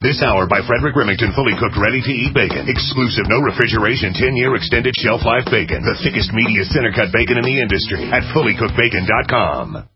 This hour by Frederick Remington, fully cooked, ready-to-eat bacon. Exclusive, no refrigeration, 10-year extended shelf life bacon. The thickest, meatiest, center-cut bacon in the industry at fullycookedbacon.com.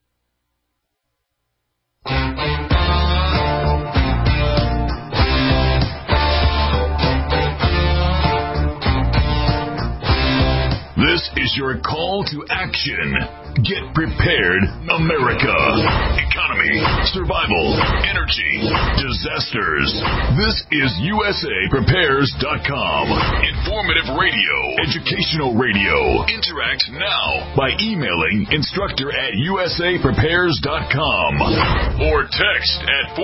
This is your call to action. Get prepared, America. Economy, survival, energy, disasters. This is USAPrepares.com. Informative radio, educational radio. Interact now by emailing instructor@USAPrepares.com or text at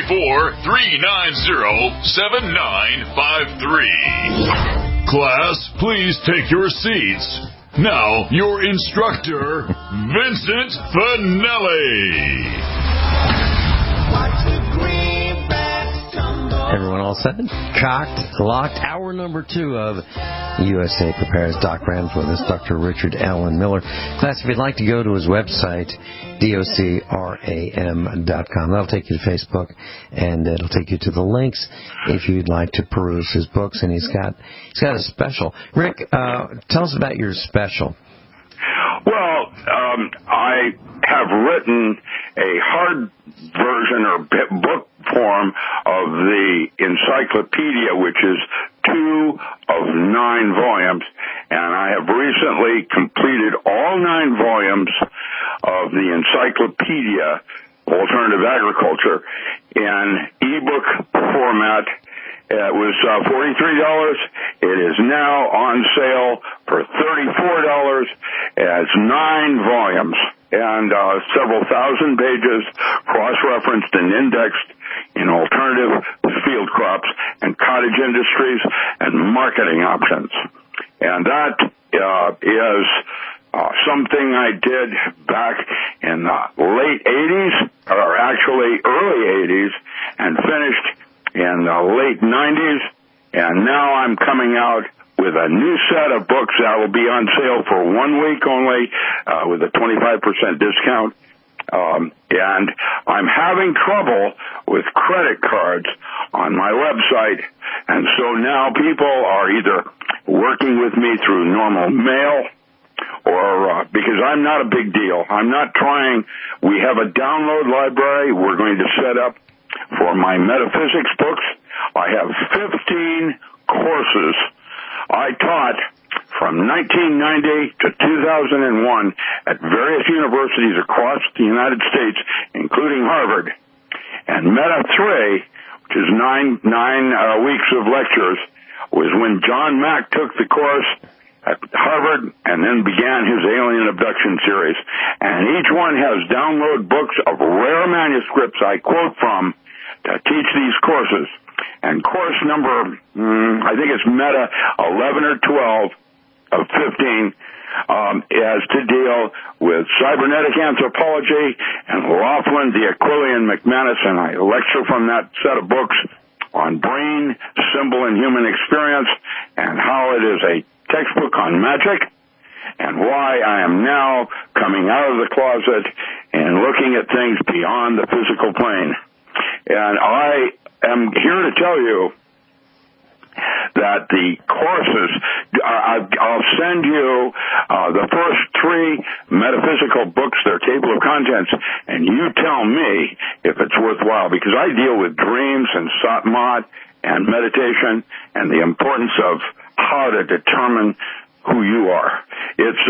434-390-7953. Class, please take your seats. Now, your instructor, Vincent Finelli. Everyone all set? Cocked, locked. Hour number 2 of USA Prepares. Doc Rams with us, Dr. Richard Allen Miller. Class, if you'd like to go to his website, docram.com. That'll take you to Facebook, and it'll take you to the links if you'd like to peruse his books. And he's got a special. Rick, tell us about your special. Well, I have written a hard version or book form of the encyclopedia, which is 2 of 9 volumes, and I have recently completed all 9 volumes of the encyclopedia, Alternative Agriculture, in ebook format. It was $43. It is now on sale for $34. It has 9 volumes and several thousand pages, cross-referenced and indexed in alternative field crops and cottage industries and marketing options. And that is something I did back in the late 80s, or actually early 80s, and finished in the late 90s, and now I'm coming out with a new set of books that will be on sale for 1 week only, with a 25% discount. And I'm having trouble with credit cards on my website, and so now people are either working with me through normal mail, or because I'm not a big deal. I'm not trying. We have a download library we're going to set up for my metaphysics books. I have 15 courses I taught from 1990 to 2001 at various universities across the United States, including Harvard. And Meta 3, which is nine weeks of lectures, was when John Mack took the course at Harvard and then began his alien abduction series. And each one has download books of rare manuscripts I quote from to teach these courses. And course number, I think it's Meta 11 or 12 of 15, has to deal with cybernetic anthropology and Laughlin, the Aquilian McManus, and I lecture from that set of books on brain, symbol, and human experience, and how it is a textbook on magic, and why I am now coming out of the closet and looking at things beyond the physical plane. And I am here to tell you that the courses, I'll send you the first 3 metaphysical books, their table of contents, and you tell me if it's worthwhile, because I deal with dreams and Satmat and meditation and the importance of how to determine who you are. It's,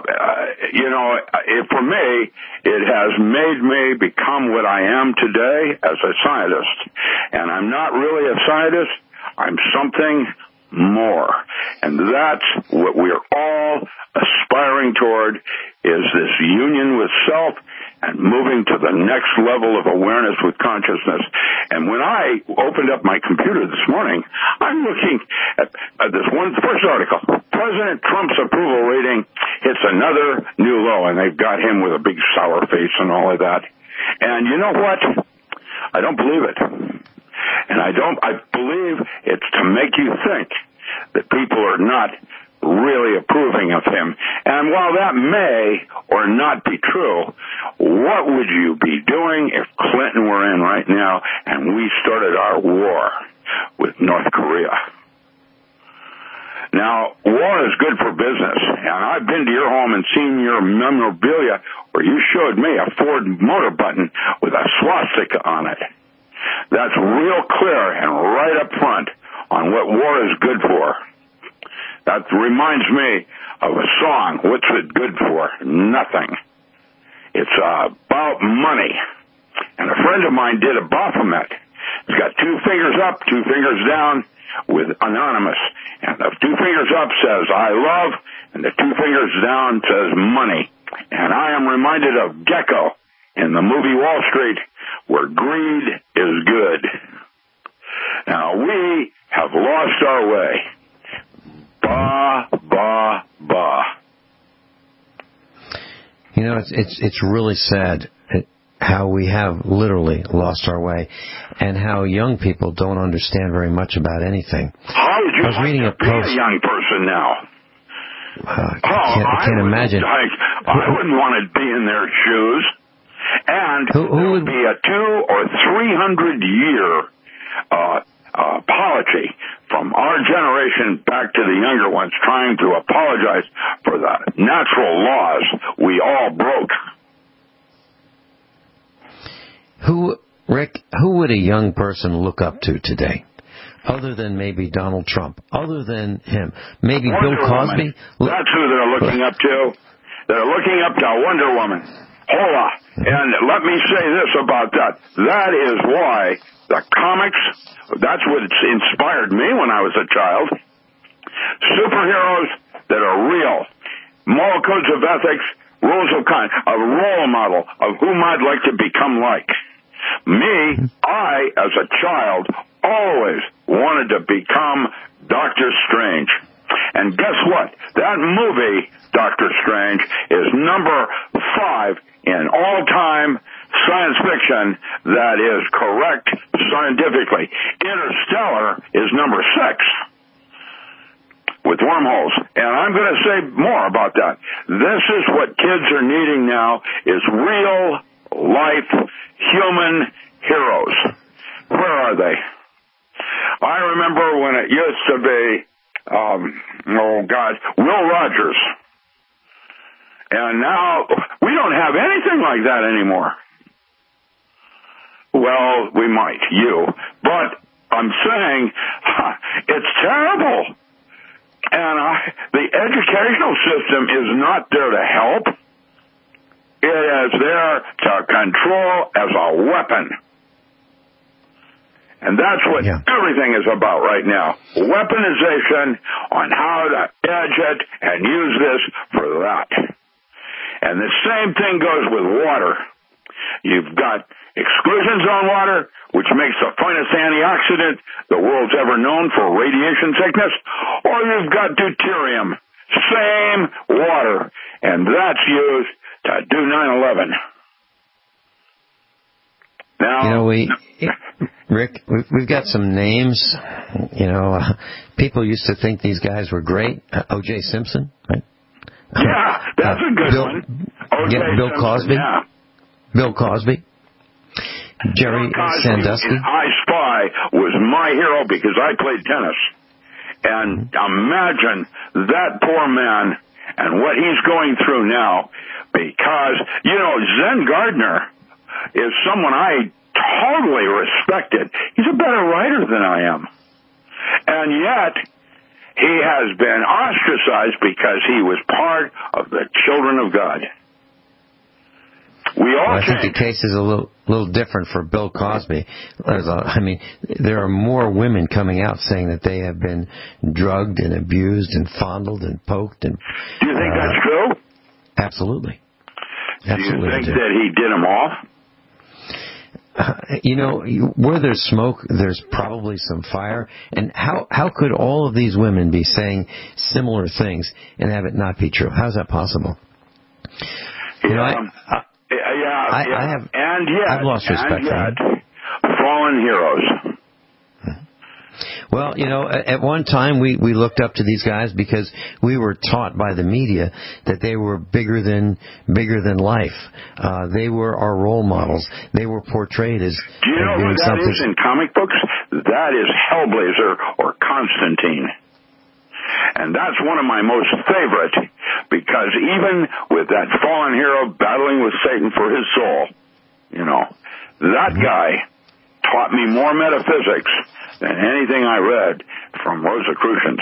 for me, it has made me become what I am today as a scientist. And I'm not really a scientist. I'm something more. And that's what we're all aspiring toward, is this union with self and moving to the next level of awareness with consciousness. And when I opened up my computer this morning, I'm looking at this one first article. President Trump's approval rating hits another new low, and they've got him with a big sour face and all of that. And you know what? I don't believe it. And I believe it's to make you think that people are not really approving of him. And while that may or not be true, what would you be doing if Clinton were in right now and we started our war with North Korea? Now, war is good for business, and I've been to your home and seen your memorabilia where you showed me a Ford motor button with a swastika on it. That's real clear and right up front on what war is good for. That reminds me of a song. What's it good for? Nothing. It's about money. And a friend of mine did a Baphomet. He's got 2 fingers up, 2 fingers down with anonymous. And the 2 fingers up says, I love, and the 2 fingers down says money. And I am reminded of Gecko in the movie Wall Street, where greed is good. Now, we have lost our way. Bah, bah, bah. You know, it's really sad how we have literally lost our way, and how young people don't understand very much about anything. How would you like to be a young person now? I can't imagine. I wouldn't want to be in their shoes. And there would be a 200 or 300 year apology from our generation back to the younger ones, trying to apologize for the natural laws we all broke. Rick, who would a young person look up to today? Other than maybe Donald Trump, other than him, maybe Wonder Bill Cosby. Woman. That's who they're looking up to. They're looking up to Wonder Woman. Hola. And let me say this about that. That is why the comics, that's what inspired me when I was a child. Superheroes that are real. Moral codes of ethics, rules of conduct, a role model of whom I'd like to become like. Me, I, as a child, always wanted to become Doctor Strange. And guess what? That movie, Doctor Strange, is number 5 in all-time science fiction that is correct scientifically. Interstellar is number 6 with wormholes. And I'm going to say more about that. This is what kids are needing now, is real-life human heroes. Where are they? I remember when it used to be, Will Rogers. And now we don't have anything like that anymore. Well, we might, but I'm saying it's terrible. And the educational system is not there to help. It is there to control as a weapon. And that's what everything is about right now. Weaponization on how to edge it and use this for that. And the same thing goes with water. You've got exclusions on water, which makes the finest antioxidant the world's ever known for radiation sickness, or you've got deuterium. Same water. And that's used to do 9/11. Now, Rick, we've got some names. People used to think these guys were great. O.J. Simpson, right? Yeah, that's a good one. Bill Cosby. Yeah. Bill Cosby. Jerry Sandusky. I Spy was my hero because I played tennis. And imagine that poor man and what he's going through now, because, Zen Gardner is someone I totally respected. He's a better writer than I am. And yet, he has been ostracized because he was part of the children of God. I think the case is a little different for Bill Cosby. There are more women coming out saying that they have been drugged and abused and fondled and poked. And do you think that's true? Absolutely. Do you think that he did them off? Where there's smoke, there's probably some fire. And how could all of these women be saying similar things and have it not be true? How's that possible? I've lost respect for them. Fallen heroes. Well, at one time we looked up to these guys because we were taught by the media that they were bigger than life. They were our role models. They were portrayed as Do you know what that is in comic books? That is Hellblazer or Constantine. And that's one of my most favorite, because even with that fallen hero battling with Satan for his soul, that guy taught me more metaphysics than anything I read from Rosicrucians.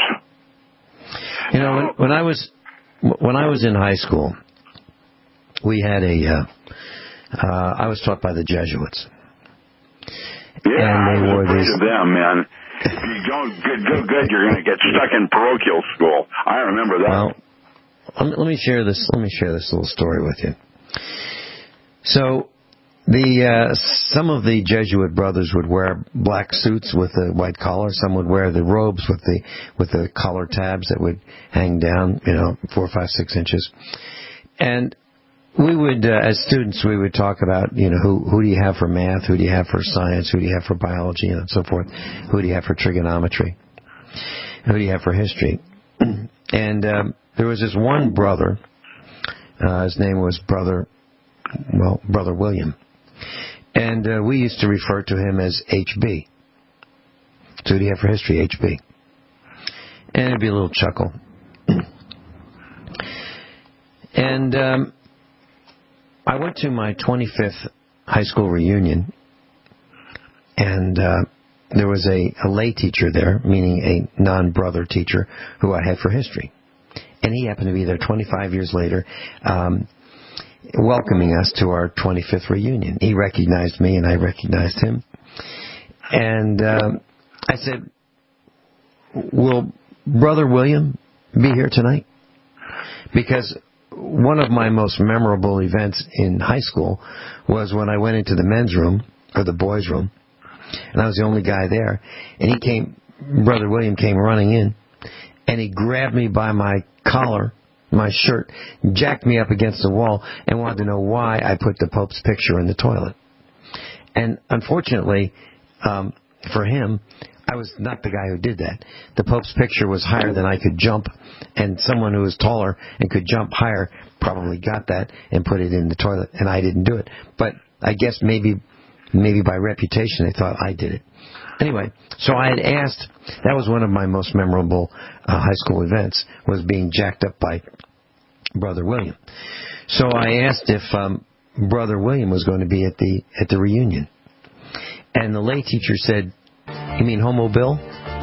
When I was in high school, we had I was taught by the Jesuits. Yeah, and they I was wore afraid these. of them, man. If you don't do good, you're going to get stuck in parochial school. I remember that. Well, let me share this. Let me share this little story with you. So, some of the Jesuit brothers would wear black suits with a white collar. Some would wear the robes with the collar tabs that would hang down, 4, 5, 6 inches. And we would, as students, we would talk about, who do you have for math, who do you have for science, who do you have for biology, and so forth. Who do you have for trigonometry? Who do you have for history? And there was this one brother. His name was Brother William. And we used to refer to him as HB. So who do you have for history? HB. And it'd be a little chuckle. And I went to my 25th high school reunion, and there was a lay teacher there, meaning a non-brother teacher, who I had for history. And he happened to be there 25 years later, welcoming us to our 25th reunion. He recognized me, and I recognized him. And I said, will Brother William be here tonight? Because one of my most memorable events in high school was when I went into the men's room, or the boys' room, and I was the only guy there. And Brother William came running in, and he grabbed me by my collar, my shirt, jacked me up against the wall, and wanted to know why I put the Pope's picture in the toilet. And unfortunately, for him, I was not the guy who did that. The Pope's picture was higher than I could jump, and someone who was taller and could jump higher probably got that and put it in the toilet, and I didn't do it. But I guess maybe by reputation they thought I did it. Anyway, so I had asked, that was one of my most memorable high school events, was being jacked up by Brother William. So I asked if Brother William was going to be at the reunion. And the lay teacher said, "You mean Homo Bill?"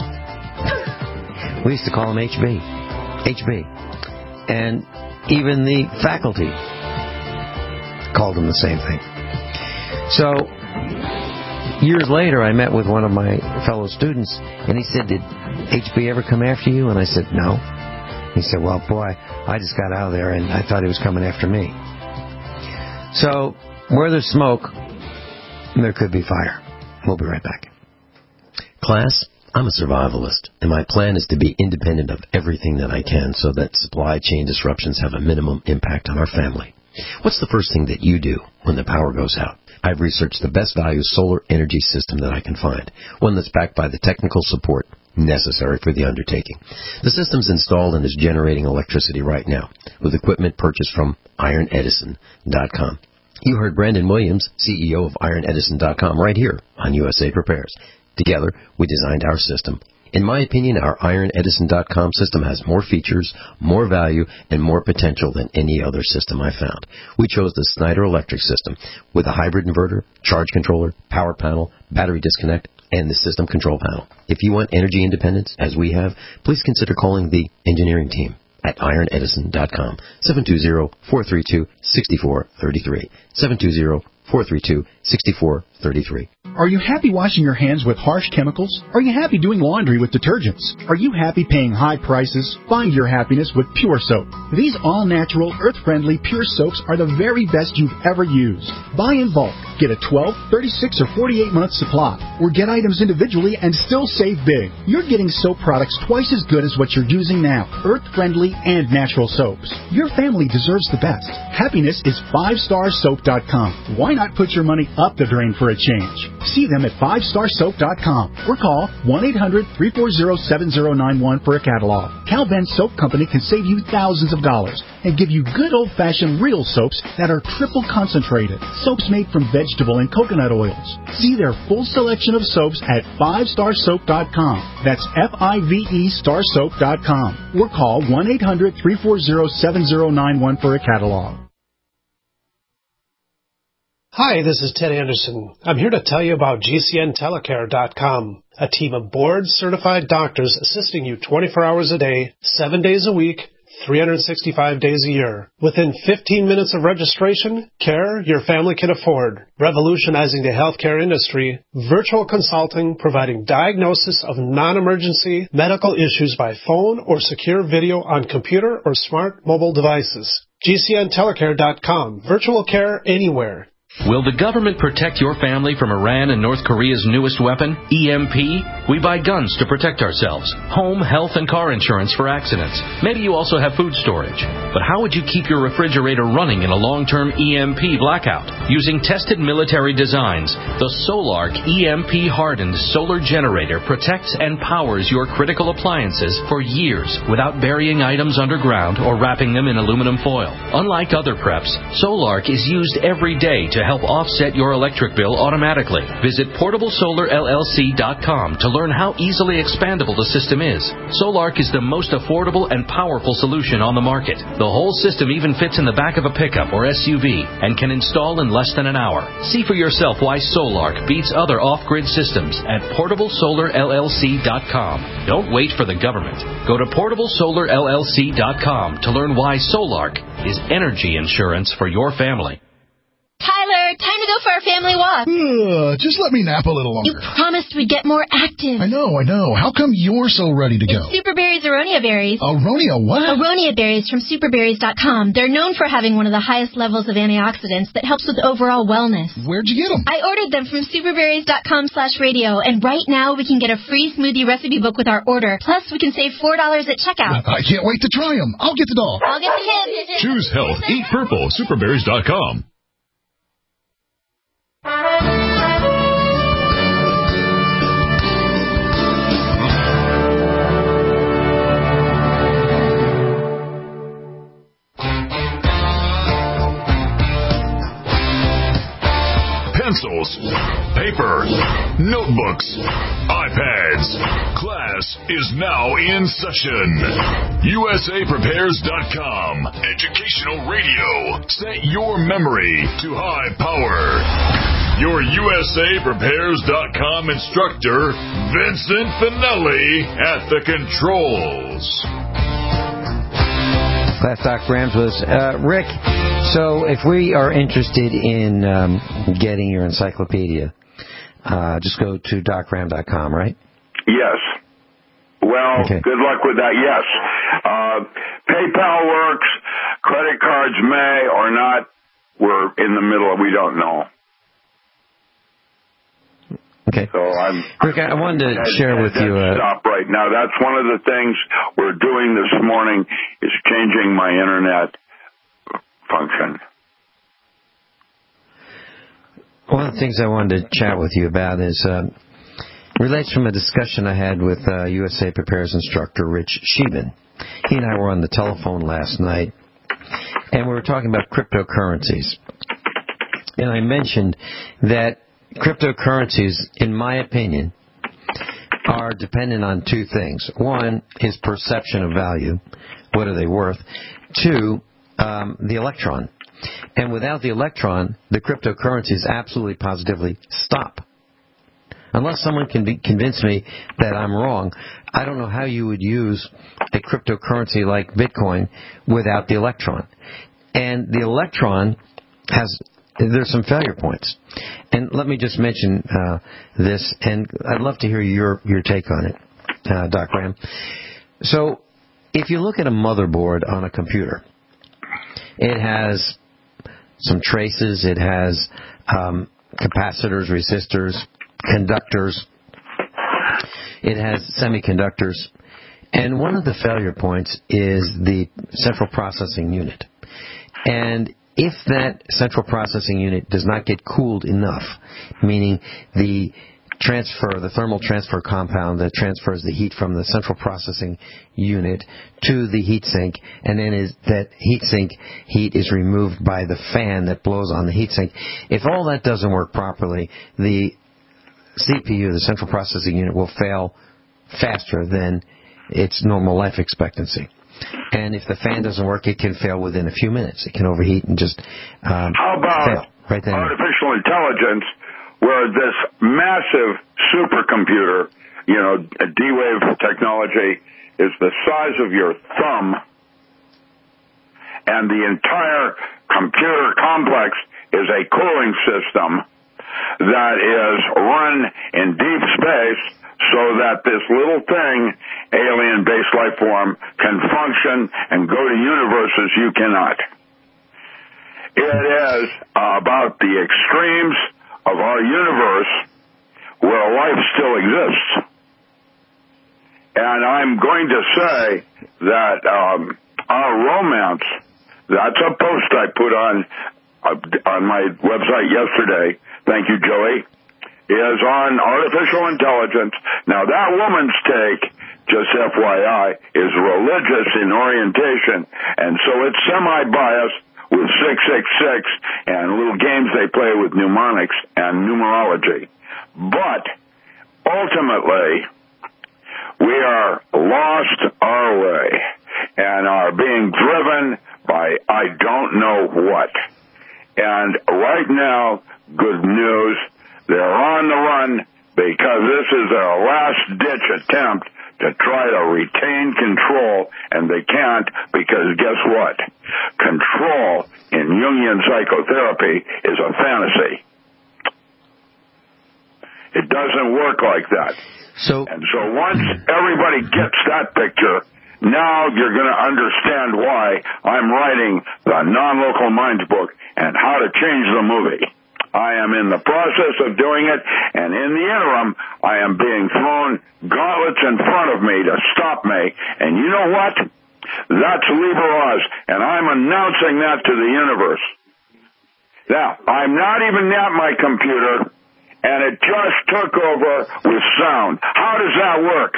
We used to call him HB. HB. And even the faculty called him the same thing. So, years later, I met with one of my fellow students, and he said, "Did HB ever come after you?" And I said, "No." He said, "Well, boy, I just got out of there, and I thought he was coming after me." So, where there's smoke, there could be fire. We'll be right back. Class, I'm a survivalist, and my plan is to be independent of everything that I can so that supply chain disruptions have a minimum impact on our family. What's the first thing that you do when the power goes out? I've researched the best value solar energy system that I can find, one that's backed by the technical support necessary for the undertaking. The system's installed and is generating electricity right now with equipment purchased from IronEdison.com. You heard Brandon Williams, CEO of IronEdison.com, right here on USA Prepares. Together, we designed our system. In my opinion, our IronEdison.com system has more features, more value, and more potential than any other system I found. We chose the Snyder Electric system with a hybrid inverter, charge controller, power panel, battery disconnect, and the system control panel. If you want energy independence, as we have, please consider calling the engineering team at IronEdison.com, 720-432-6433, 720-432-6433. Are you happy washing your hands with harsh chemicals? Are you happy doing laundry with detergents? Are you happy paying high prices? Find your happiness with Pure Soap. These all-natural, earth-friendly Pure Soaps are the very best you've ever used. Buy in bulk. Get a 12, 36, or 48-month supply. Or get items individually and still save big. You're getting soap products twice as good as what you're using now. Earth-friendly and natural soaps. Your family deserves the best. Happiness is 5starsoap.com. Why not put your money up the drain for a change. See them at 5starsoap.com or call 1-800-340-7091 for a catalog. Cal Ben Soap Company can save you thousands of dollars and give you good old-fashioned real soaps that are triple concentrated. Soaps made from vegetable and coconut oils. See their full selection of soaps at 5starsoap.com. That's F-I-V-E starsoap.com. Or call 1-800-340-7091 for a catalog. Hi, this is Ted Anderson. I'm here to tell you about GCNtelecare.com, a team of board-certified doctors assisting you 24 hours a day, 7 days a week, 365 days a year. Within 15 minutes of registration, care your family can afford. Revolutionizing the healthcare industry, virtual consulting providing diagnosis of non-emergency medical issues by phone or secure video on computer or smart mobile devices. GCNtelecare.com. Virtual care anywhere. Will the government protect your family from Iran and North Korea's newest weapon, EMP? We buy guns to protect ourselves, home, health, and car insurance for accidents. Maybe you also have food storage. But how would you keep your refrigerator running in a long-term EMP blackout? Using tested military designs, the Solark EMP-hardened solar generator protects and powers your critical appliances for years without burying items underground or wrapping them in aluminum foil. Unlike other preps, Solark is used every day to help offset your electric bill automatically. Visit PortableSolarLLC.com to learn how easily expandable the system is. Solark is the most affordable and powerful solution on the market. The whole system even fits in the back of a pickup or SUV and can install in less than an hour. See for yourself why Solark beats other off-grid systems at PortableSolarLLC.com. Don't wait for the government. Go to PortableSolarLLC.com to learn why Solark is energy insurance for your family. Tyler, time to go for our family walk. Just let me nap a little longer. You promised we'd get more active. I know. How come you're so ready to go? It's Superberry's Aronia berries. Aronia what? Aronia berries from superberries.com. They're known for having one of the highest levels of antioxidants that helps with overall wellness. Where'd you get them? I ordered them from superberries.com/radio, and right now we can get a free smoothie recipe book with our order. Plus, we can save $4 at checkout. I can't wait to try them. I'll get the doll. I'll get the kids. Choose health. Eat purple. Superberries.com. Pencils, paper, notebooks, iPads. Class is now in session. USAPrepares.com. Educational radio. Set your memory to high power. Your USAPrepares.com instructor, Vincent Finelli, at the controls. Class Doc Rams with us. Rick, so if we are interested in getting your encyclopedia, just go to docram.com, right? Yes. Well, okay. Good luck with that. Yes. PayPal works. Credit cards may or not. We're in the middle of we don't know. Okay. So Rick, I wanted to share with you. Stop right now. That's one of the things we're doing this morning is changing my internet function. One of the things I wanted to chat with you about is relates from a discussion I had with USA Prepares instructor Rich Sheben. He and I were on the telephone last night, and we were talking about cryptocurrencies. And I mentioned that cryptocurrencies, in my opinion, are dependent on two things. One is perception of value. What are they worth? Two, the electron. And without the electron, the cryptocurrencies absolutely positively stop. Unless someone can convince me that I'm wrong, I don't know how you would use a cryptocurrency like Bitcoin without the electron. And the electron there's some failure points. And let me just mention this, and I'd love to hear your take on it, Doc Ram. So if you look at a motherboard on a computer, it has some traces, it has capacitors, resistors, conductors, it has semiconductors, and one of the failure points is the central processing unit. And if that central processing unit does not get cooled enough, meaning the thermal transfer compound that transfers the heat from the central processing unit to the heat sink, and then that heat sink heat is removed by the fan that blows on the heat sink. If all that doesn't work properly, the CPU, the central processing unit, will fail faster than its normal life expectancy. And if the fan doesn't work, it can fail within a few minutes. It can overheat and just How about fail right then. artificial intelligence, where this massive supercomputer, a D-Wave technology, is the size of your thumb, and the entire computer complex is a cooling system that is run in deep space so that this little thing, alien-based life form, can function and go to universes you cannot. It is about the extremes of our universe where life still exists. And I'm going to say that our romance, that's a post I put on my website yesterday, thank you, Joey, is on artificial intelligence. Now, that woman's take, just FYI, is religious in orientation, and so it's semi-biased with 666 and little games they play with mnemonics and numerology. But ultimately, we are lost our way and are being driven by I don't know what. And right now, good news, they're on the run because this is their last-ditch attempt to try to retain control, and they can't because guess what? Control in Jungian psychotherapy is a fantasy. It doesn't work like that. So once everybody gets that picture, now you're going to understand why I'm writing the Non-Local Minds book and how to change the movie. I am in the process of doing it, and in the interim, I am being thrown gauntlets in front of me to stop me. And you know what? That's Liber Oz, and I'm announcing that to the universe. Now, I'm not even at my computer, and it just took over with sound. How does that work?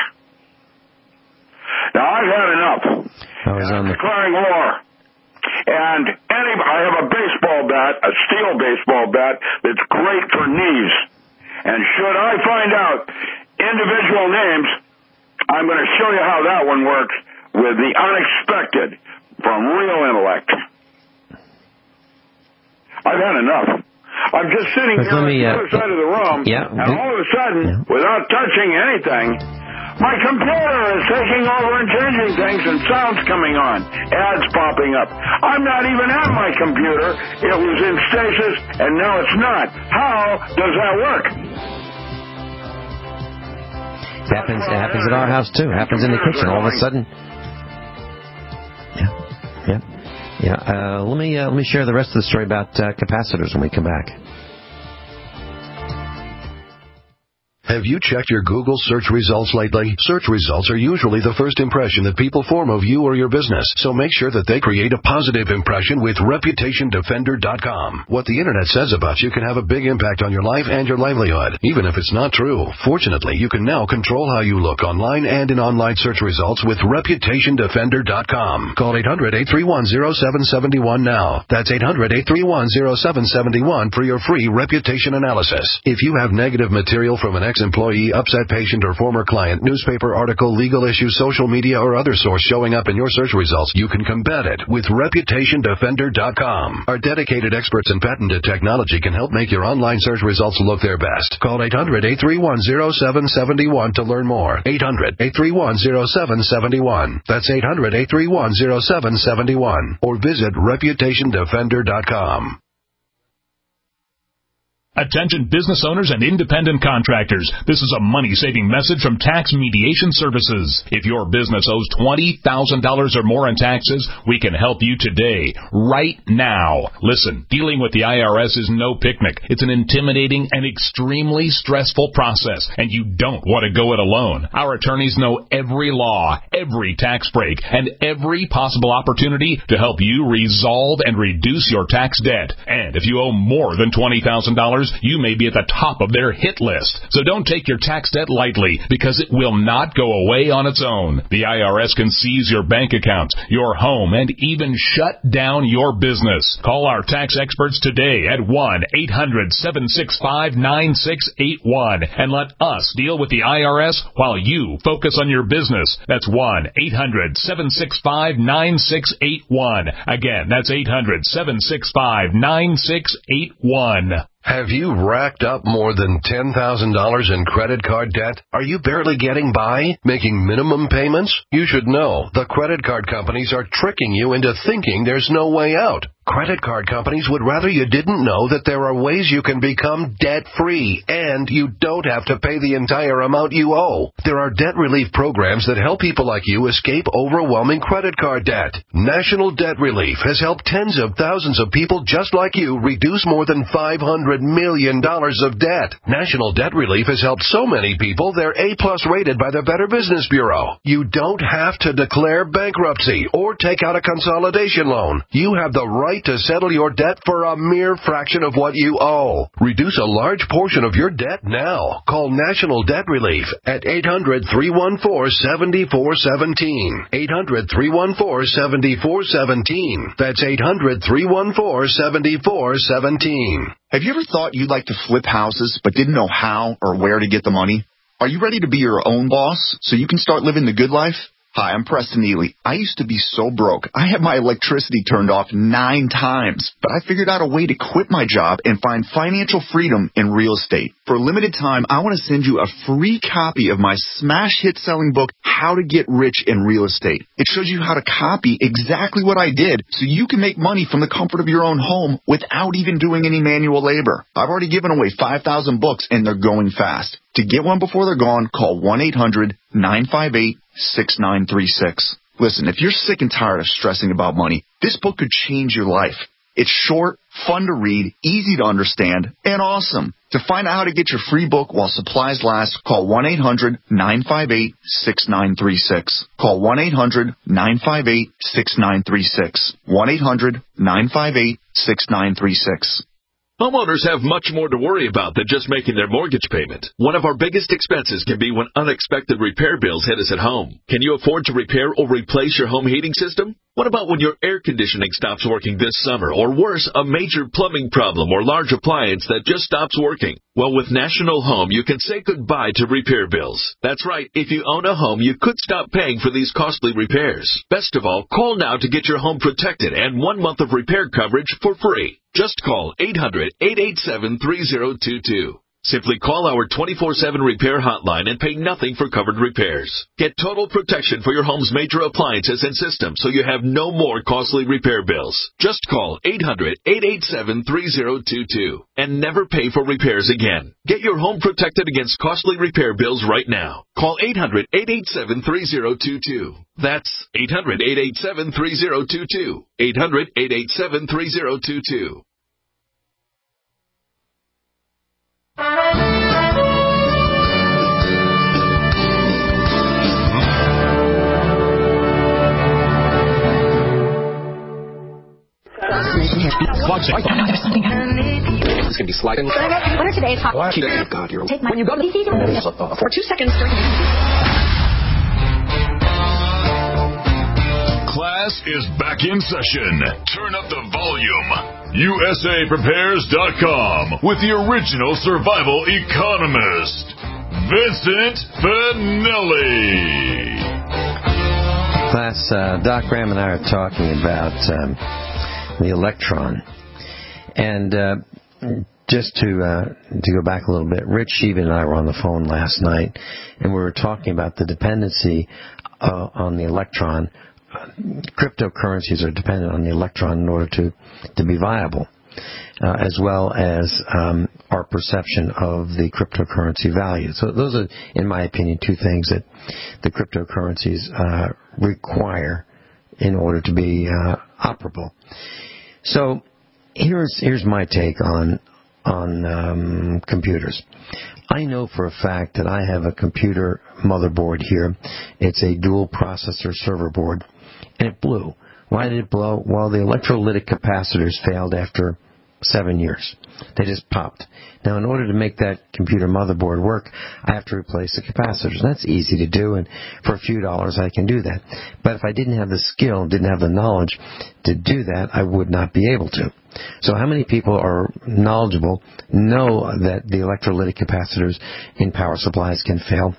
Now, I've had enough. I'm declaring war. And I have a baseball bat, a steel baseball bat, that's great for knees. And should I find out individual names, I'm going to show you how that one works with the unexpected from real intellect. I've had enough. I'm just sitting here on the other side of the room, and all of a sudden, without touching anything, my computer is taking over and changing things, and sound's coming on, ads popping up. I'm not even at my computer. It was in stasis, and now it's not. How does that work? It happens at our house, too. It happens in the kitchen. All of a sudden. Let me share the rest of the story about capacitors when we come back. Have you checked your Google search results lately? Search results are usually the first impression that people form of you or your business, so make sure that they create a positive impression with ReputationDefender.com. What the Internet says about you can have a big impact on your life and your livelihood, even if it's not true. Fortunately, you can now control how you look online and in online search results with ReputationDefender.com. Call 800-831-0771 now. That's 800-831-0771 for your free reputation analysis. If you have negative material from an ex-employee, upset patient, or former client, newspaper article, legal issue, social media, or other source showing up in your search results, you can combat it with ReputationDefender.com. Our dedicated experts in patented technology can help make your online search results look their best. Call 800-831-0771 to learn more. 800-831-0771. That's 800-831-0771. Or visit ReputationDefender.com. 'Cause let me, Or visit ReputationDefender.com. 800-831-0771. 800-831-0771. 800-831-0771. 800-831-0771. 800-831-0771. 800-831-0771. 800-831-0771. Or visit ReputationDefender.com. Attention business owners and independent contractors. This is a money-saving message from Tax Mediation Services. If your business owes $20,000 or more in taxes, we can help you today, right now. Listen, dealing with the IRS is no picnic. It's an intimidating and extremely stressful process, and you don't want to go it alone. Our attorneys know every law, every tax break, and every possible opportunity to help you resolve and reduce your tax debt. And if you owe more than $20,000, you may be at the top of their hit list. So don't take your tax debt lightly, because it will not go away on its own. The IRS can seize your bank accounts, your home, and even shut down your business. Call our tax experts today at 1-800-765-9681 and let us deal with the IRS while you focus on your business. That's 1-800-765-9681. Again, that's 800-765-9681. Have you racked up more than $10,000 in credit card debt? Are you barely getting by, making minimum payments? You should know the credit card companies are tricking you into thinking there's no way out. Credit card companies would rather you didn't know that there are ways you can become debt-free, and you don't have to pay the entire amount you owe. There are debt relief programs that help people like you escape overwhelming credit card debt. National Debt Relief has helped tens of thousands of people just like you reduce more than $500 million of debt. National Debt Relief has helped so many people they're A-plus rated by the Better Business Bureau. You don't have to declare bankruptcy or take out a consolidation loan. You have the right to settle your debt for a mere fraction of what you owe. Reduce a large portion of your debt now. Call National Debt Relief at 800-314-7417. 800-314-7417. That's 800-314-7417. Have you ever thought you'd like to flip houses but didn't know how or where to get the money? Are you ready to be your own boss so you can start living the good life? Hi, I'm Preston Neely. I used to be so broke. I had my electricity turned off 9 times, but I figured out a way to quit my job and find financial freedom in real estate. For a limited time, I want to send you a free copy of my smash hit selling book, How to Get Rich in Real Estate. It shows you how to copy exactly what I did so you can make money from the comfort of your own home without even doing any manual labor. I've already given away 5,000 books and they're going fast. To get one before they're gone, call 1-800-958-6936. Listen, if you're sick and tired of stressing about money, this book could change your life. It's short, fun to read, easy to understand, and awesome. To find out how to get your free book while supplies last, call 1-800-958-6936. Call 1-800-958-6936. 1-800-958-6936. Homeowners have much more to worry about than just making their mortgage payment. One of our biggest expenses can be when unexpected repair bills hit us at home. Can you afford to repair or replace your home heating system? What about when your air conditioning stops working this summer, or worse, a major plumbing problem or large appliance that just stops working? Well, with National Home, you can say goodbye to repair bills. That's right. If you own a home, you could stop paying for these costly repairs. Best of all, call now to get your home protected and 1 month of repair coverage for free. Just call 800-887-3022. Simply call our 24/7 repair hotline and pay nothing for covered repairs. Get total protection for your home's major appliances and systems so you have no more costly repair bills. Just call 800-887-3022 and never pay for repairs again. Get your home protected against costly repair bills right now. Call 800-887-3022. That's 800-887-3022. 800-887-3022. It's going to be sliding. What are today's hot? Oh, God, you're take my, when you go to the for 2 seconds. Class is back in session. Turn up the volume. USAPrepares.com with the original survival economist, Vincent Finelli. Class, Doc Graham and I are talking about the electron. And just to go back a little bit, Rich Sheevan and I were on the phone last night, and we were talking about the dependency on the electron. Cryptocurrencies are dependent on the electron in order to be viable, as well as our perception of the cryptocurrency value. So those are, in my opinion, two things that the cryptocurrencies require in order to be operable. So here's my take on computers. I know for a fact that I have a computer motherboard here. It's a dual processor server board, and it blew. Why did it blow? Well, the electrolytic capacitors failed after 7 years. They just popped. Now, in order to make that computer motherboard work, I have to replace the capacitors. That's easy to do, and for a few dollars I can do that. But if I didn't have the skill, didn't have the knowledge to do that, I would not be able to. So how many people are knowledgeable, know that the electrolytic capacitors in power supplies can fail,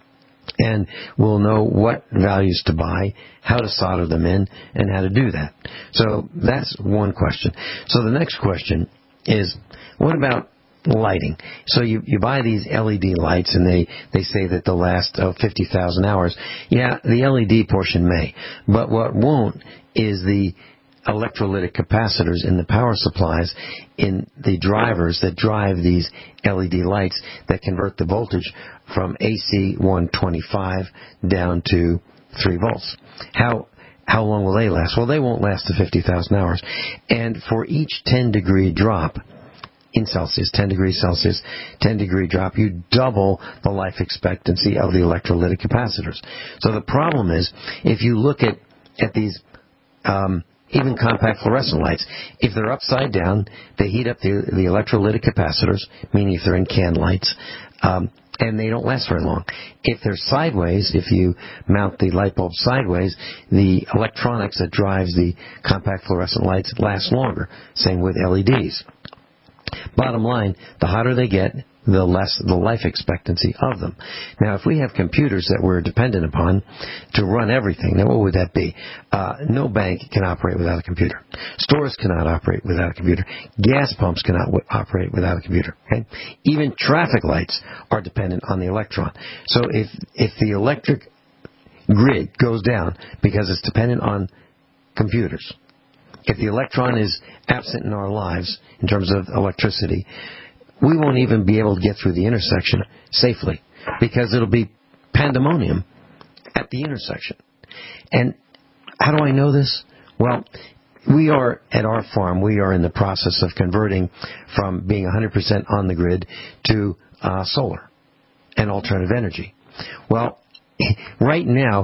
and will know what values to buy, how to solder them in, and how to do that? So that's one question. So the next question is, what about lighting? So you buy these LED lights, and they say that they'll last 50,000 hours. Yeah, the LED portion may, but what won't is the electrolytic capacitors in the power supplies in the drivers that drive these LED lights that convert the voltage from AC 125 down to 3 volts. How long will they last? Well, they won't last to 50,000 hours. And for each 10-degree drop in Celsius, 10 degrees Celsius, 10-degree drop, you double the life expectancy of the electrolytic capacitors. So the problem is, if you look at these even compact fluorescent lights, if they're upside down, they heat up the electrolytic capacitors, meaning if they're in can lights, and they don't last very long. If they're sideways, if you mount the light bulb sideways, the electronics that drives the compact fluorescent lights last longer. Same with LEDs. Bottom line, the hotter they get, the less the life expectancy of them. Now, if we have computers that we're dependent upon to run everything, now what would that be? No bank can operate without a computer. Stores cannot operate without a computer. Gas pumps cannot operate without a computer. Okay? Even traffic lights are dependent on the electron. So if the electric grid goes down because it's dependent on computers, if the electron is absent in our lives in terms of electricity, we won't even be able to get through the intersection safely because it'll be pandemonium at the intersection. And how do I know this? Well, we are, at our farm, we are in the process of converting from being 100% on the grid to solar and alternative energy. Well, right now,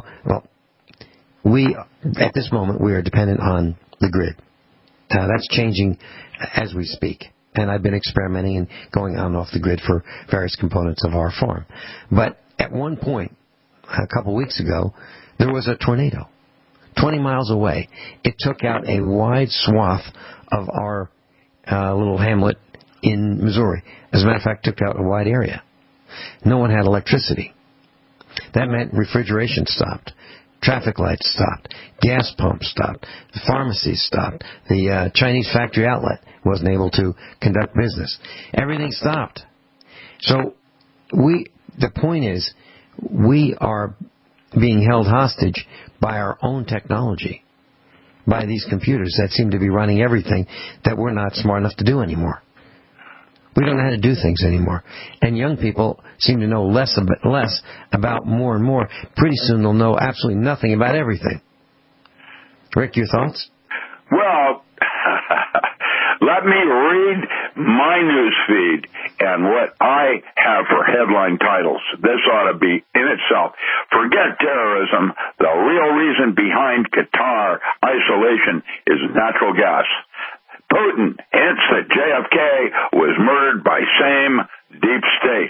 at this moment, we are dependent on the grid. That's changing as we speak. And I've been experimenting and going on and off the grid for various components of our farm. But at one point, a couple weeks ago, there was a tornado 20 miles away. It took out a wide swath of our little hamlet in Missouri. As a matter of fact, took out a wide area. No one had electricity. That meant refrigeration stopped. Traffic lights stopped. Gas pumps stopped. The pharmacies stopped. The Chinese factory outlet wasn't able to conduct business. Everything stopped. So the point is, we are being held hostage by our own technology, by these computers that seem to be running everything that we're not smart enough to do anymore. We don't know how to do things anymore. And young people seem to know less about more and more. Pretty soon they'll know absolutely nothing about everything. Rick, your thoughts? Well, let me read my news feed and what I have for headline titles. This ought to be in itself. Forget terrorism. The real reason behind Qatar isolation is natural gas. Putin hints that JFK was murdered by same deep state.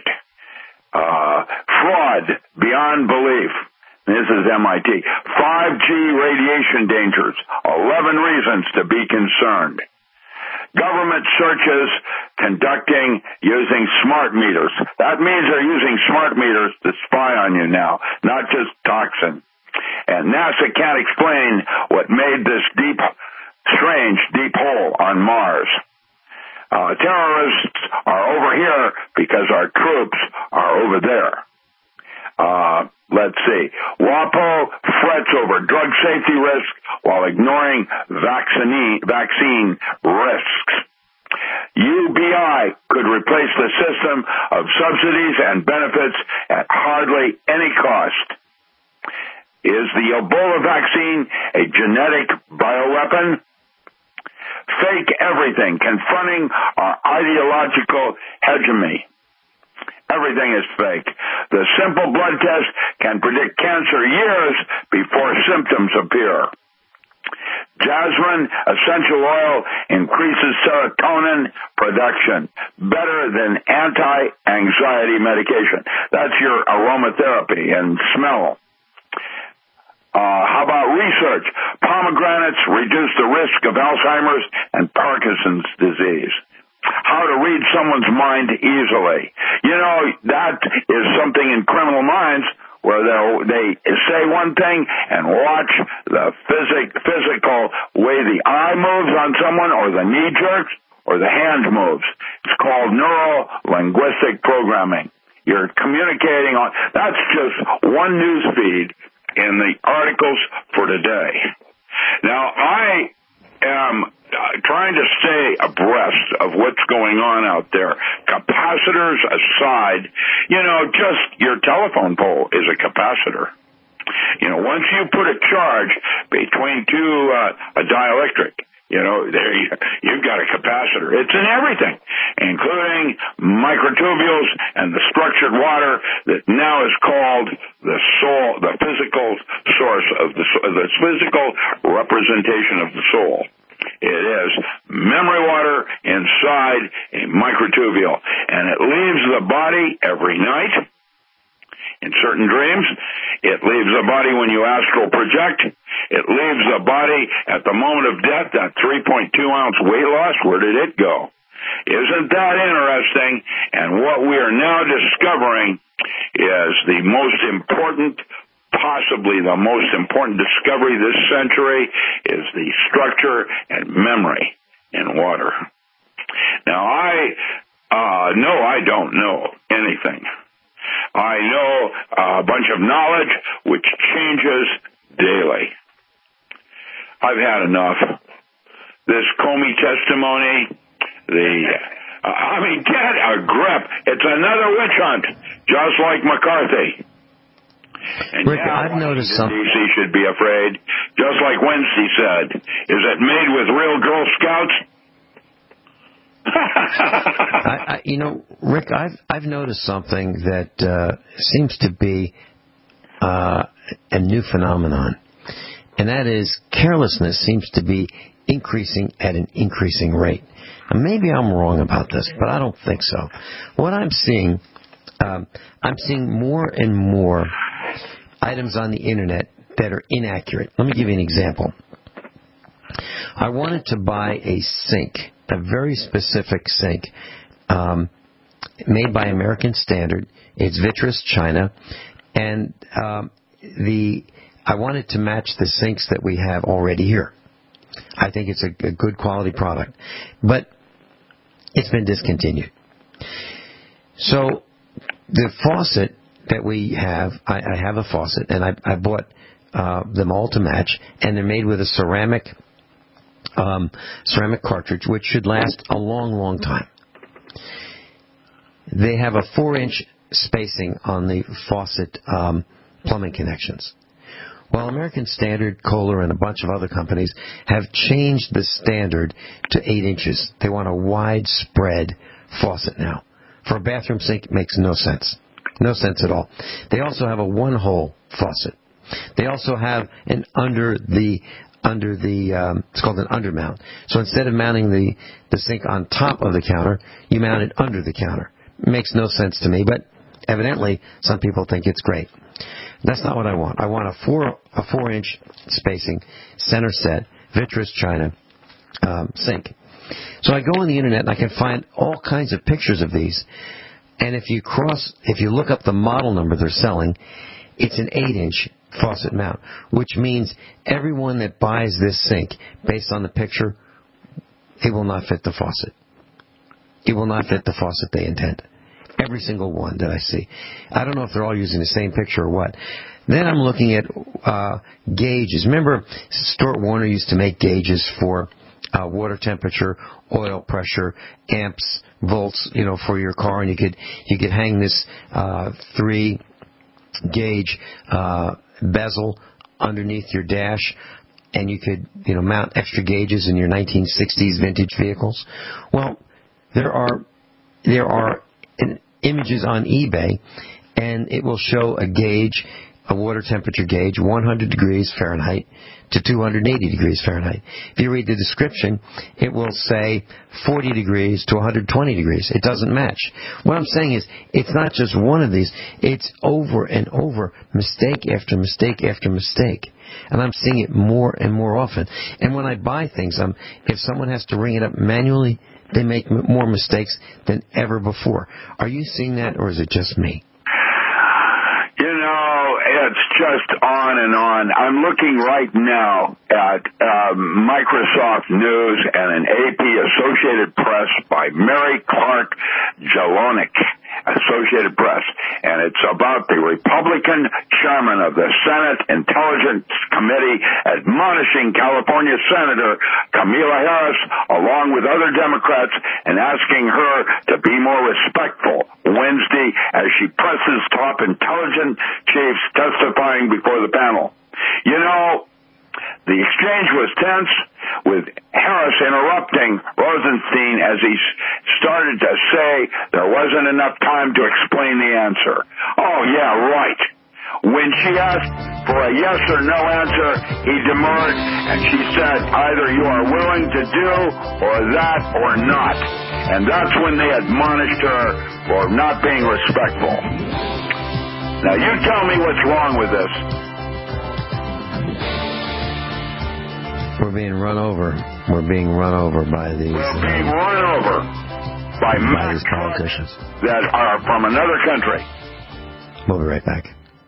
Fraud beyond belief. This is MIT. 5G radiation dangers. 11 reasons to be concerned. Government searches conducting using smart meters. That means they're using smart meters to spy on you now, not just toxin. And NASA can't explain what made this strange deep hole on Mars. Terrorists are over here because our troops are over there. Let's see. WAPO frets over drug safety risks while ignoring vaccine risks. UBI could replace the system of subsidies and benefits at hardly any cost. Is the Ebola vaccine a genetic bioweapon? Fake everything, confronting our ideological hegemony. Everything is fake. The simple blood test can predict cancer years before symptoms appear. Jasmine essential oil increases serotonin production, better than anti-anxiety medication. That's your aromatherapy and smell. How about research? Pomegranates reduce the risk of Alzheimer's and Parkinson's disease. How to read someone's mind easily. You know, that is something in Criminal Minds where they say one thing and watch the physical way the eye moves on someone, or the knee jerks, or the hand moves. It's called neuro-linguistic programming. You're communicating on, that's just one news feed in the articles for today. Now, I am trying to stay abreast of what's going on out there. Capacitors aside, you know, just your telephone pole is a capacitor. You know, once you put a charge between a dielectric, you know, there you've got a capacitor. It's in everything, including microtubules and the structured water that now is called the soul, the physical source of the physical representation of the soul. It is memory water inside a microtubule, and it leaves the body every night. In certain dreams, it leaves the body when you astral project. It leaves the body at the moment of death, that 3.2-ounce weight loss. Where did it go? Isn't that interesting? And what we are now discovering is the most important, possibly the most important discovery this century, is the structure and memory in water. Now, I don't know anything. I know a bunch of knowledge which changes daily. I've had enough. This Comey testimony, get a grip. It's another witch hunt, just like McCarthy. And Rick, I've noticed something. D.C. should be afraid, just like Wednesday said. Is it made with real Girl Scouts? Rick, I've noticed something that seems to be a new phenomenon, and that is carelessness seems to be increasing at an increasing rate. And maybe I'm wrong about this, but I don't think so. What I'm seeing more and more items on the internet that are inaccurate. Let me give you an example. I wanted to buy a sink, a very specific sink, made by American Standard. It's vitreous china, and I wanted to match the sinks that we have already here. I think it's a good quality product, but it's been discontinued. So the faucet that we have, I have a faucet, and I bought them all to match, and they're made with a ceramic cartridge, which should last a long, long time. They have a 4-inch spacing on the faucet plumbing connections. Well, American Standard, Kohler, and a bunch of other companies have changed the standard to 8 inches. They want a widespread faucet now. For a bathroom sink, it makes no sense. No sense at all. They also have a one-hole faucet. They also have an it's called an undermount. So instead of mounting the sink on top of the counter, you mount it under the counter. It makes no sense to me, but evidently some people think it's great. That's not what I want. I want a 4-inch spacing, center set, vitreous china sink. So I go on the internet and I can find all kinds of pictures of these. And if you look up the model number they're selling, it's an 8-inch faucet mount, which means everyone that buys this sink, based on the picture, it will not fit the faucet. It will not fit the faucet they intend. Every single one that I see. I don't know if they're all using the same picture or what. Then I'm looking at gauges. Remember, Stuart Warner used to make gauges for water temperature, oil pressure, amps, volts, for your car, and you could hang this 3-gauge bezel underneath your dash, and you could mount extra gauges in your 1960s vintage vehicles. Well, there are images on eBay, and it will show a gauge, a water temperature gauge, 100 degrees Fahrenheit to 280 degrees Fahrenheit. If you read the description, it will say 40 degrees to 120 degrees. It doesn't match. What I'm saying is, it's not just one of these. It's over and over, mistake after mistake after mistake. And I'm seeing it more and more often. And when I buy things, if someone has to ring it up manually, they make more mistakes than ever before. Are you seeing that, or is it just me? It's just on and on. I'm looking right now at Microsoft News and an AP Associated Press by Mary Clark Jelinek, Associated Press, and it's about the Republican chairman of the Senate Intelligence Committee admonishing California Senator Kamala Harris, along with other Democrats, and asking her to be more respectful Wednesday as she presses top intelligence chiefs testifying before the panel. The exchange was tense, with Harris interrupting Rosenstein as he started to say there wasn't enough time to explain the answer. Oh, yeah, right. When she asked for a yes or no answer, he demurred, and she said, either you are willing to do or that or not. And that's when they admonished her for not being respectful. Now, you tell me what's wrong with this. We're being run over. We're being run over by these. We're being run over by these politicians that are from another country. We'll be right back.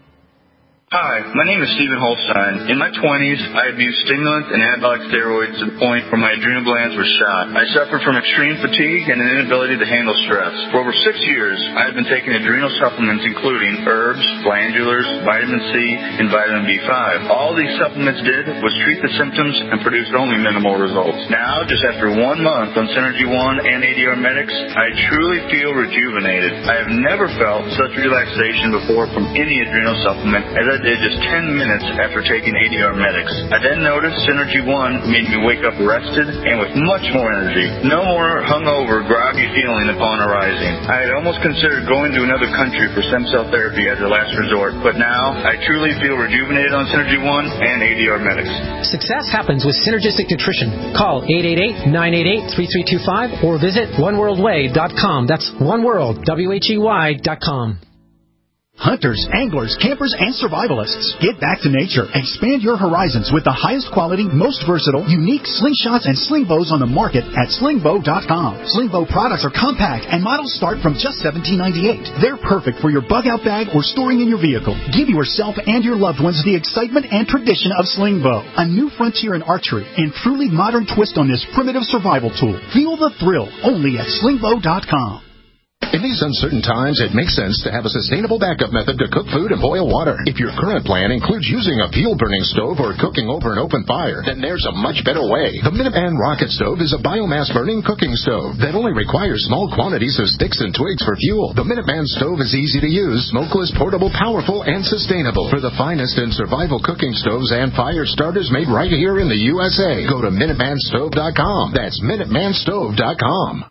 Hi, my name is Stephen Holstein. In my 20s, I abused stimulants and anabolic steroids to the point where my adrenal glands were shot. I suffered from extreme fatigue and an inability to handle stress. For over 6 years, I have been taking adrenal supplements including herbs, glandulars, vitamin C, and vitamin B5. All these supplements did was treat the symptoms and produced only minimal results. Now, just after 1 month on Synergy One and ADR Medics, I truly feel rejuvenated. I have never felt such relaxation before from any adrenal supplement as I did just 10 minutes after taking ADR Medics. I then noticed Synergy One made me wake up rested and with much more energy. No more hungover, groggy feeling upon arising. I had almost considered going to another country for stem cell therapy as a last resort, but now I truly feel rejuvenated on Synergy One and ADR Medics. Success happens with Synergistic Nutrition. Call 888-988-3325 or visit oneworldway.com. That's oneworld, WHEY.com. Hunters, anglers, campers, and survivalists. Get back to nature. Expand your horizons with the highest quality, most versatile, unique slingshots and sling bows on the market at slingbow.com. Sling bow products are compact and models start from just $17.98. They're perfect for your bug-out bag or storing in your vehicle. Give yourself and your loved ones the excitement and tradition of sling bow, a new frontier in archery and truly modern twist on this primitive survival tool. Feel the thrill only at slingbow.com. In these uncertain times, it makes sense to have a sustainable backup method to cook food and boil water. If your current plan includes using a fuel-burning stove or cooking over an open fire, then there's a much better way. The Minuteman Rocket Stove is a biomass-burning cooking stove that only requires small quantities of sticks and twigs for fuel. The Minuteman Stove is easy to use, smokeless, portable, powerful, and sustainable. For the finest in survival cooking stoves and fire starters made right here in the USA, go to MinutemanStove.com. That's MinutemanStove.com.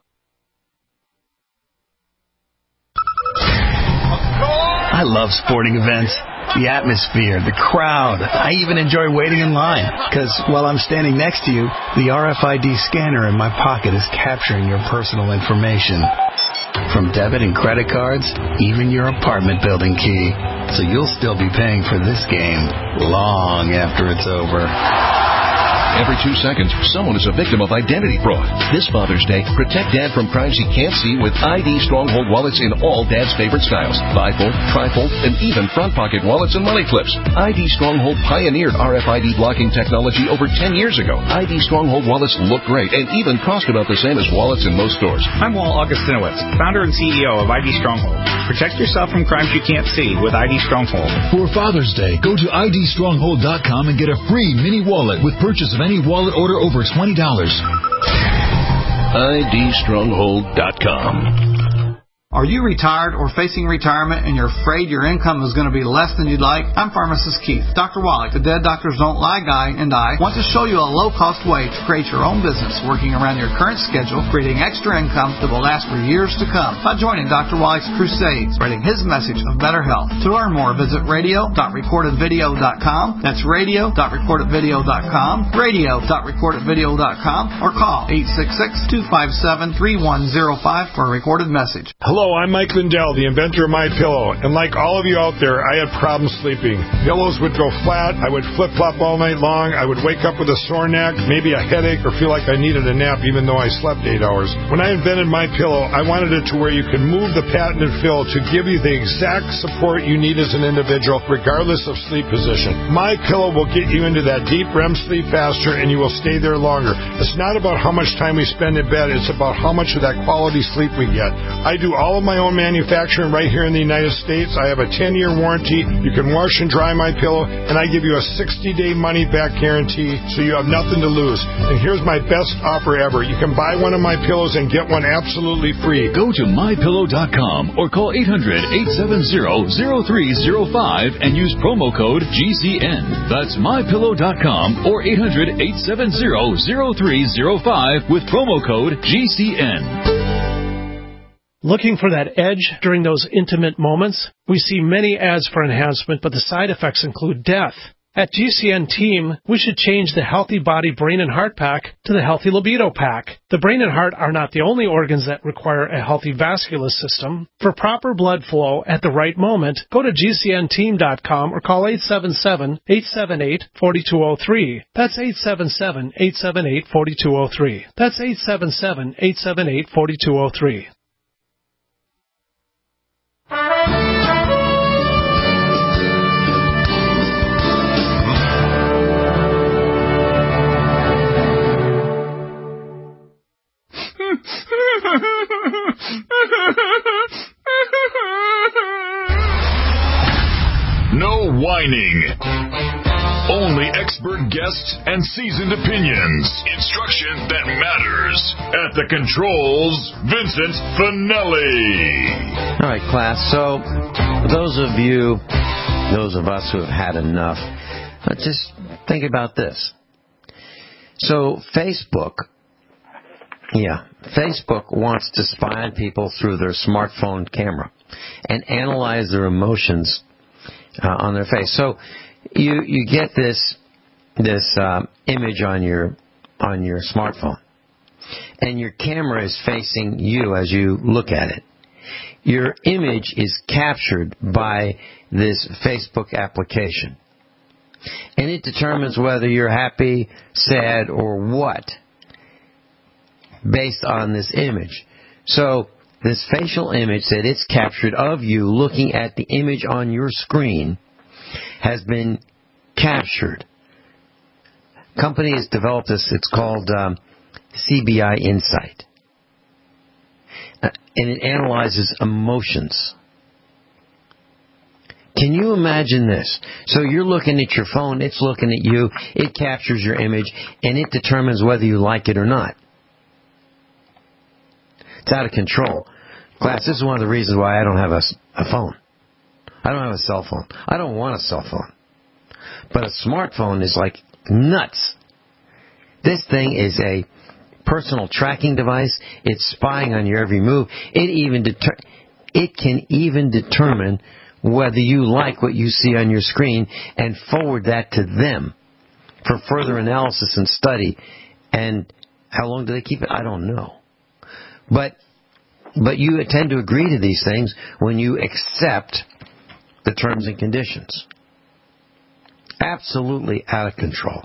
I love sporting events, the atmosphere, the crowd. I even enjoy waiting in line because while I'm standing next to you, the RFID scanner in my pocket is capturing your personal information. From debit and credit cards, even your apartment building key. So you'll still be paying for this game long after it's over. Every 2 seconds, someone is a victim of identity fraud. This Father's Day, protect Dad from crimes he can't see with ID Stronghold wallets in all Dad's favorite styles. Bifold, trifold, and even front pocket wallets and money clips. ID Stronghold pioneered RFID blocking technology over 10 years ago. ID Stronghold wallets look great and even cost about the same as wallets in most stores. I'm Walt Augustinowicz, founder and CEO of ID Stronghold. Protect yourself from crimes you can't see with ID Stronghold. For Father's Day, go to IDStronghold.com and get a free mini wallet with purchase of of any wallet order over $20. IDstronghold.com. Are you retired or facing retirement and you're afraid your income is going to be less than you'd like? I'm Pharmacist Keith. Dr. Wallach, the Dead Doctors Don't Lie guy, and I want to show you a low-cost way to create your own business working around your current schedule, creating extra income that will last for years to come by joining Dr. Wallach's crusade, spreading his message of better health. To learn more, visit radio.recordedvideo.com. That's radio.recordedvideo.com, radio.recordedvideo.com, or call 866-257-3105 for a recorded message. Hello, I'm Mike Lindell, the inventor of MyPillow, and like all of you out there, I had problems sleeping. Pillows would go flat, I would flip-flop all night long, I would wake up with a sore neck, maybe a headache, or feel like I needed a nap even though I slept 8 hours. When I invented MyPillow, I wanted it to where you can move the patented fill to give you the exact support you need as an individual, regardless of sleep position. MyPillow will get you into that deep REM sleep faster, and you will stay there longer. It's not about how much time we spend in bed, it's about how much of that quality sleep we get. I do all of my own manufacturing right here in the United States. I have a 10-year warranty. You can wash and dry my pillow, and I give you a 60-day money-back guarantee, so you have nothing to lose. And here's my best offer ever. You can buy one of my pillows and get one absolutely free. Go to mypillow.com or call 800-870-0305 and use promo code GCN. That's mypillow.com or 800-870-0305 with promo code GCN. Looking for that edge during those intimate moments? We see many ads for enhancement, but the side effects include death. At GCN Team, we should change the Healthy Body, Brain, and Heart Pack to the Healthy Libido Pack. The brain and heart are not the only organs that require a healthy vascular system. For proper blood flow at the right moment, go to GCNteam.com or call 877-878-4203. That's 877-878-4203. That's 877-878-4203. No whining. Only expert guests and seasoned opinions. Instruction that matters. At the controls, Vincent Finelli. All right, class. So, those of us who have had enough, just think about this. So, Facebook wants to spy on people through their smartphone camera and analyze their emotions on their face. So you get this image on your smartphone, and your camera is facing you as you look at it. Your image is captured by this Facebook application, and it determines whether you're happy, sad, or what, based on this image. So this facial image that it's captured of you looking at the image on your screen has been captured. Company has developed this. It's called CBI Insight. And it analyzes emotions. Can you imagine this? So you're looking at your phone, it's looking at you, it captures your image, and it determines whether you like it or not. It's out of control. Class, this is one of the reasons why I don't have a phone. I don't have a cell phone. I don't want a cell phone. But a smartphone is like nuts. This thing is a personal tracking device. It's spying on your every move. It can even determine whether you like what you see on your screen and forward that to them for further analysis and study. And how long do they keep it? I don't know. But you tend to agree to these things when you accept the terms and conditions. Absolutely out of control.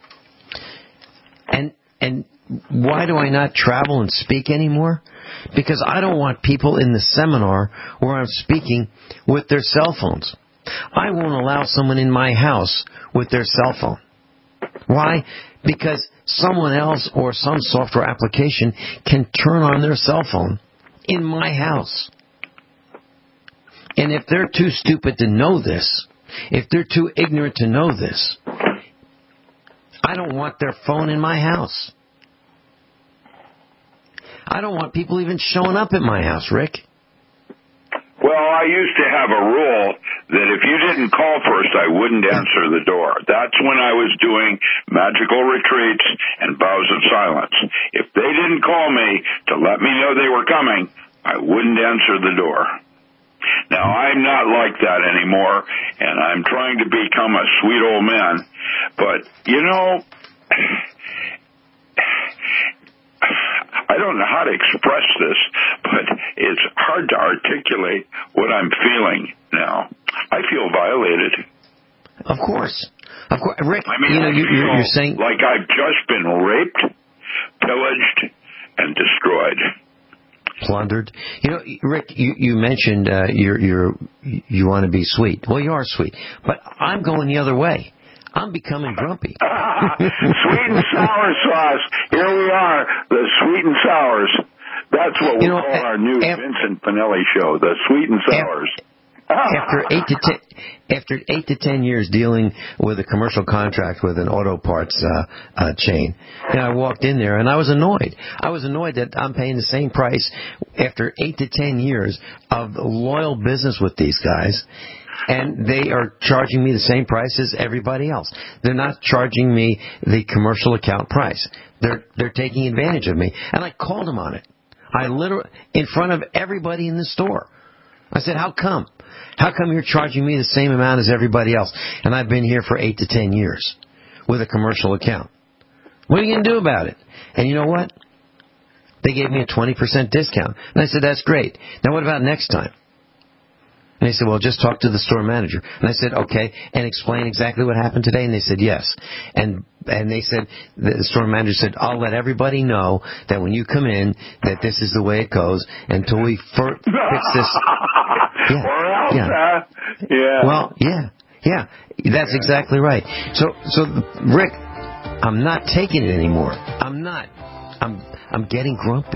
And why do I not travel and speak anymore? Because I don't want people in the seminar where I'm speaking with their cell phones. I won't allow someone in my house with their cell phone. Why? Because someone else or some software application can turn on their cell phone in my house. And if they're too stupid to know this, if they're too ignorant to know this, I don't want their phone in my house. I don't want people even showing up at my house, Rick. Well, I used to have a rule that if you didn't call first, I wouldn't answer the door. That's when I was doing magical retreats and vows of silence. If they didn't call me to let me know they were coming, I wouldn't answer the door. Now, I'm not like that anymore, and I'm trying to become a sweet old man. But, you know, I don't know how to express this, but it's hard to articulate what I'm feeling now. I feel violated. Of course. Rick, I mean, you're saying... like I've just been raped, pillaged, and destroyed. Plundered. You know, Rick, you mentioned you want to be sweet. Well, you are sweet. But I'm going the other way. I'm becoming grumpy. Sweet and sour sauce. Here we are, the sweet and sours. That's what we call our new Vincent Finelli show, the sweet and sours. After 8 to 10 years dealing with a commercial contract with an auto parts chain, I walked in there and I was annoyed. I was annoyed that I'm paying the same price after 8 to 10 years of loyal business with these guys. And they are charging me the same price as everybody else. They're not charging me the commercial account price. They're taking advantage of me. And I called them on it. I literally, in front of everybody in the store. I said, how come? How come you're charging me the same amount as everybody else? And I've been here for 8 to 10 years with a commercial account. What are you going to do about it? And you know what? They gave me a 20% discount. And I said, that's great. Now what about next time? And they said, well, just talk to the store manager. And I said, okay, and explain exactly what happened today. And they said, yes. And they said, the store manager said, I'll let everybody know that when you come in, that this is the way it goes until we fix this. Well, yeah, that's exactly right. So, Rick, I'm not taking it anymore. I'm not. I'm getting grumpy.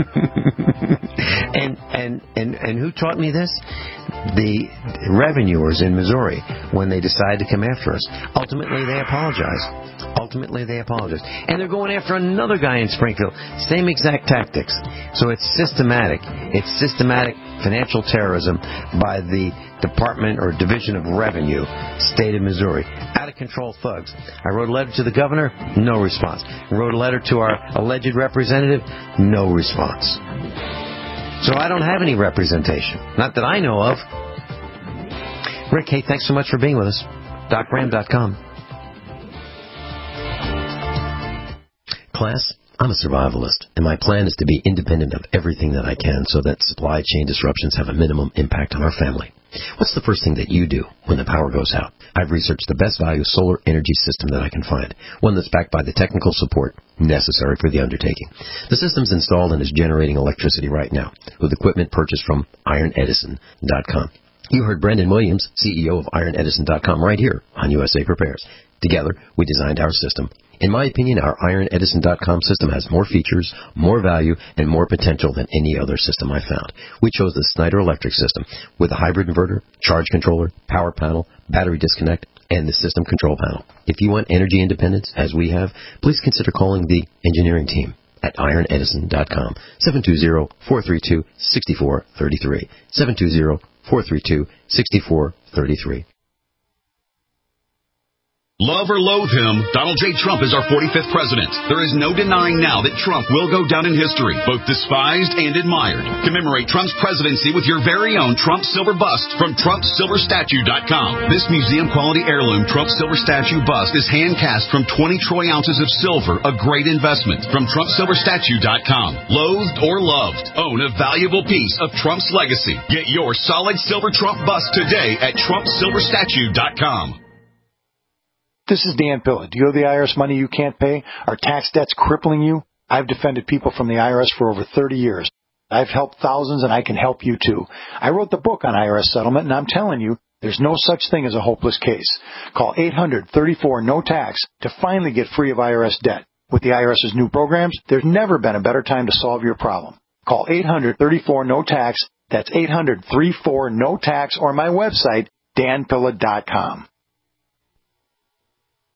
and who taught me this? The revenuers in Missouri, when they decided to come after us. Ultimately, they apologized. And they're going after another guy in Springfield. Same exact tactics. So it's systematic. It's systematic financial terrorism by the Department or Division of Revenue, State of Missouri. Out of control thugs. I wrote a letter to the governor, no response. I wrote a letter to our alleged representative, no response. So I don't have any representation. Not that I know of. Rick, hey, thanks so much for being with us. DocRam.com. Class, I'm a survivalist, and my plan is to be independent of everything that I can so that supply chain disruptions have a minimum impact on our family. What's the first thing that you do when the power goes out? I've researched the best value solar energy system that I can find, one that's backed by the technical support necessary for the undertaking. The system's installed and is generating electricity right now with equipment purchased from IronEdison.com. You heard Brendan Williams, CEO of IronEdison.com, right here on USA Prepares. Together, we designed our system. In my opinion, our IronEdison.com system has more features, more value, and more potential than any other system I found. We chose the Snyder Electric system with a hybrid inverter, charge controller, power panel, battery disconnect, and the system control panel. If you want energy independence, as we have, please consider calling the engineering team at IronEdison.com, 720-432-6433, 720-432-6433. Love or loathe him, Donald J. Trump is our 45th president. There is no denying now that Trump will go down in history, both despised and admired. Commemorate Trump's presidency with your very own Trump Silver Bust from TrumpSilverStatue.com. This museum-quality heirloom Trump Silver Statue bust is hand-cast from 20 troy ounces of silver, a great investment from TrumpSilverStatue.com. Loathed or loved, own a valuable piece of Trump's legacy. Get your solid silver Trump bust today at TrumpSilverStatue.com. This is Dan Pilla. Do you owe the IRS money you can't pay? Are tax debts crippling you? I've defended people from the IRS for over 30 years. I've helped thousands, and I can help you too. I wrote the book on IRS settlement, and I'm telling you, there's no such thing as a hopeless case. Call 800-34-NO-TAX to finally get free of IRS debt. With the IRS's new programs, there's never been a better time to solve your problem. Call 800-34-NO-TAX. That's 800-34-NO-TAX, or my website, danpilla.com.